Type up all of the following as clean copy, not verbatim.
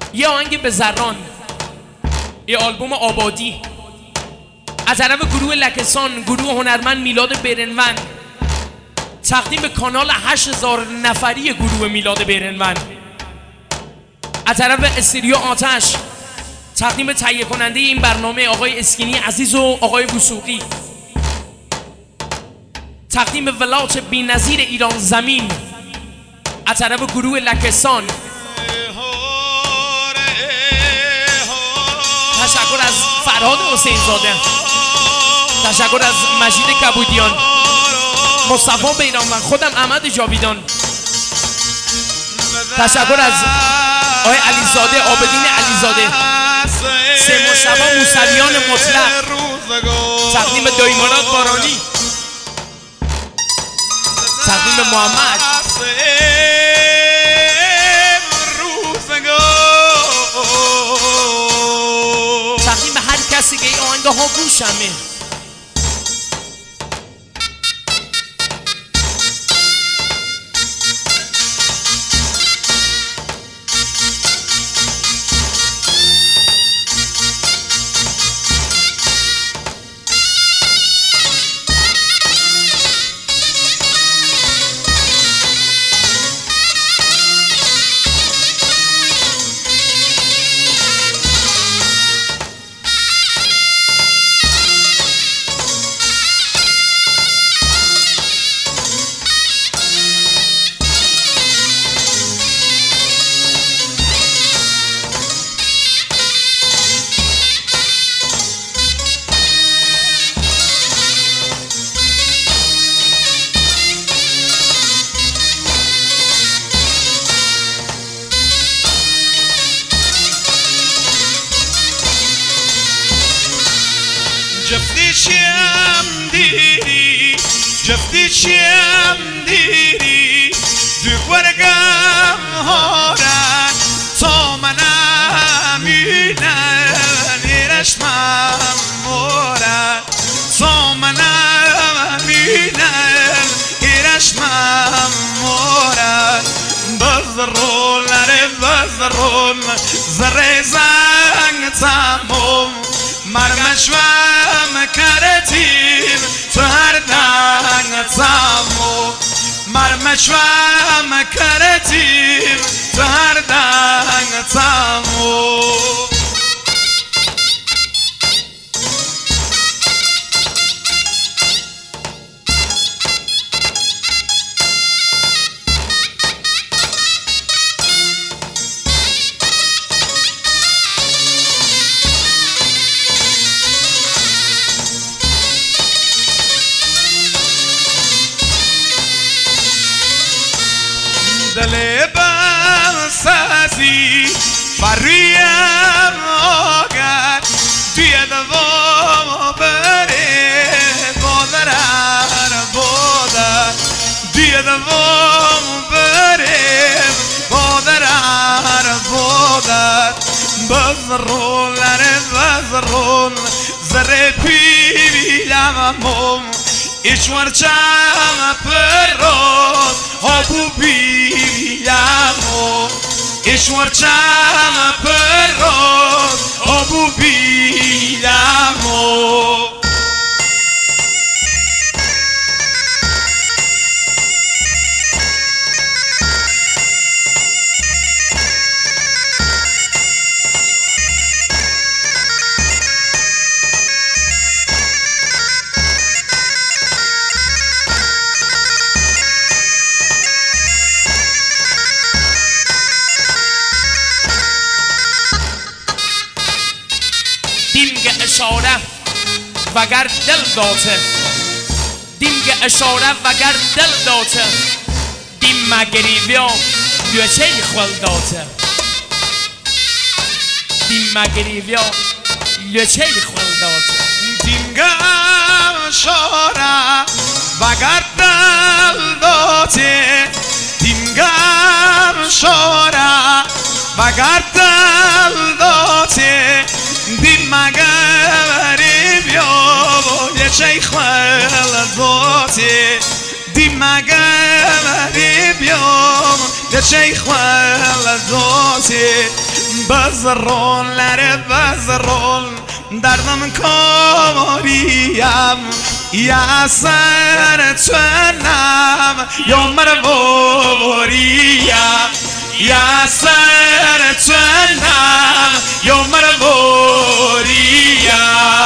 یه آهنگ به زران، یه آلبوم آبادی از طرف گروه لکسان، گروه هنرمند میلاد برنوند، تقدیم به کانال 8000 نفری گروه میلاد برنوند. از طرف استودیو آتش تقدیم به تهیه کننده این برنامه آقای اسکینی عزیز و آقای وثوقی. تقدیم به ولات بی‌نظیر ایران زمین از طرف گروه لکسان. تشکر از فرهاد حسین زاده، تشکر از مجید کبودیان، مصطفی بیرانوند، خودم احمد جاویدان. تشکر از آقای علیزاده، عابدین علیزاده، سه مصطفی موسویان مطلق. تقدیم به دایمارات بارانی، تقدیم به محمد. تقدیم به هر کسی که این آهنگ ها گوشمه. جفتی چیم دیری دو ورگم هارن تا منم اینن ایرشمم مورن تا منم اینن ایرشمم مورن بزرون لره بزرون زره زنگ تموم مرمشوام کردیم تو هر دنگ تامو مرمشوام کردیم تو هر دنگ تامو دل بسازی بریم آگر توی دوام بره بادرن بادر توی دوام بره بادرن بادر بزرون لره بزرون زره پیلمم ایشورچم پروز هاپو بیلمو ایشورچم پروز هاپو بیلمو اشاره وگر دل داته دیم اشاره وگر دل داته دیم مگریویا یوچه خول داته دیم مگریویا یوچه خول داته دیم اشاره وگر دل داته دیم اشاره وگر دل داته دیم مگریویا یوچه خول داته دیم مگریویا یوچه خول داته بزرون لره بزرون دردم کاریم یا سر چنم یا مروریم یا سر چنم یا مروریم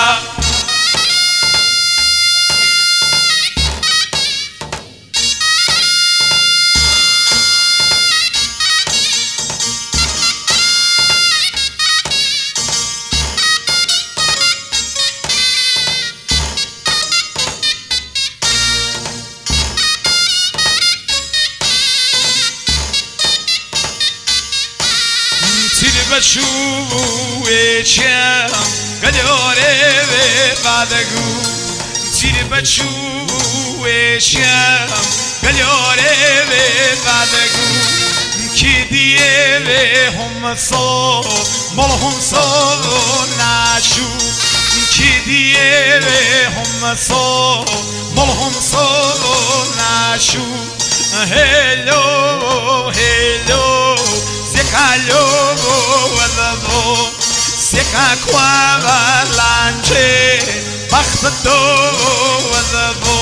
بچوی چم گلیاره بدگو تیر بچوی چم گلیاره بدگو کی دیه به هم سو مال هم سو نشو کی دیه به هم سو مال هم سو نشو هلو هلو Calho vo se qua lanche bakhto vo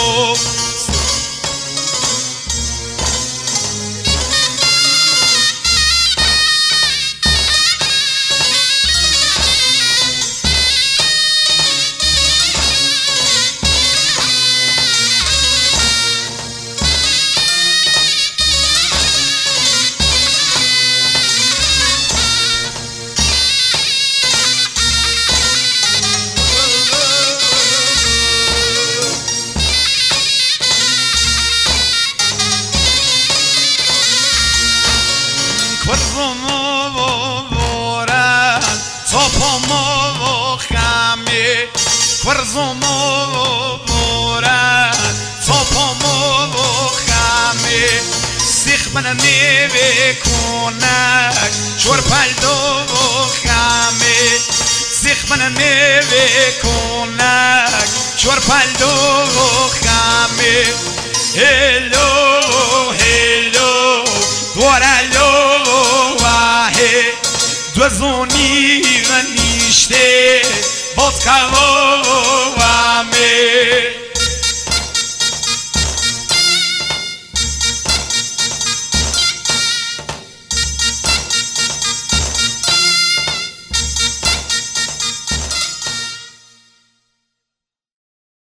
Kvarzomo vorad Topomo khame Sikh bana neve konak Chor paldo khame Sikh bana neve konak Chor paldo khame Hello hello Dwaralo wahe Dwazoni ganishte Bot kavo